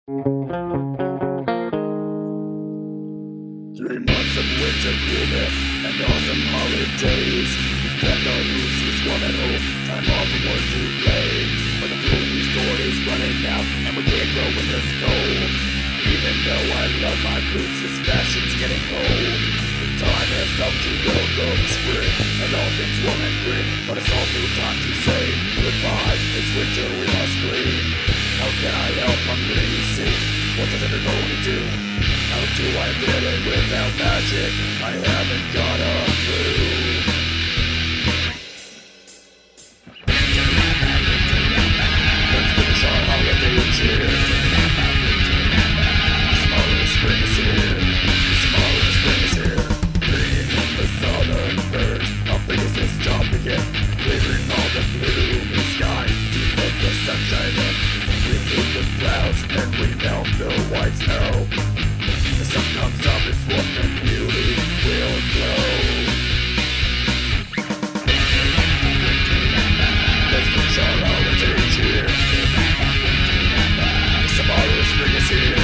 3 months of winter coolness and awesome holidays. Kept our useless one at home, time off from work to play. But the food store is running out and we can't grow in this cold. Even though I love my boots, this fashion's getting old. The time has come to go spring and all things warm and green. But it's also time to say goodbye, it's winter we must clean. How can I help? I'm greasy. What does it going to do? How do I feel it without magic? I haven't got a clue. Let's finish our holiday cheer. Tomorrow spring is here. Tomorrow spring is here. Bringing in the southern birds. How big is this job to get? Clearing all the gloomy sky to let the sunshine in. We move the clouds and we melt the white snow. The sun comes up, its warmth and beauty will glow. Let's finish our holiday cheer. Tomorrow spring is here.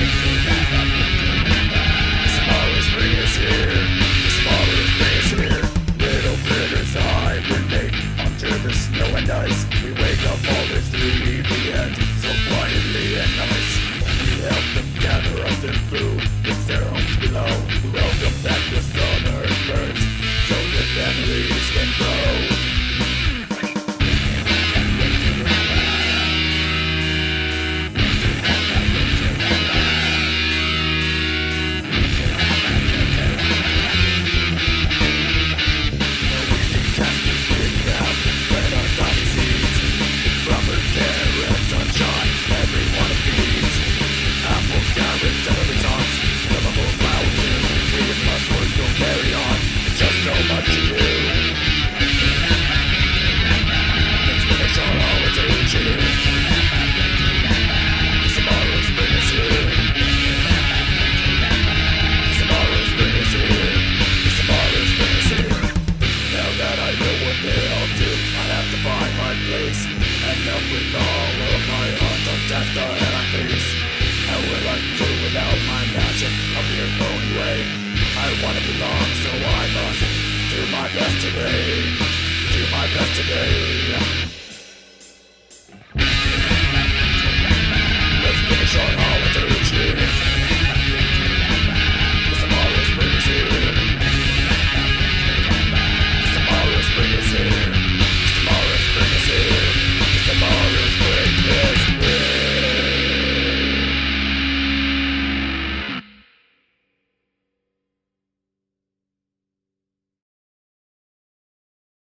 Tomorrow spring is here. Tomorrow spring is here. Little critters hibernate under the snow and ice. We wake up all this 3 p.m. so quietly and nice. We help them gather up their food. It's their homes below. We welcome back the southern birds so their families can grow. And up with all of my heart of death that I face. How will I do without my magic of your own way? I wanna belong, so I must do my best today. Do my best today.